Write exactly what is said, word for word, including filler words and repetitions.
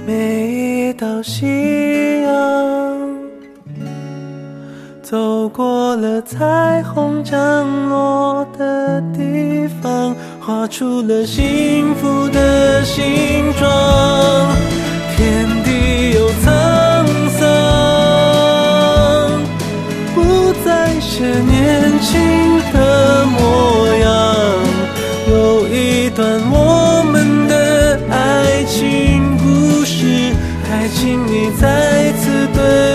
每一道夕阳，走过了彩虹降落的地方，画出了幸福的形状。天地有沧桑，不再是年轻的模样。有一段我们的爱情故事，还请你再次对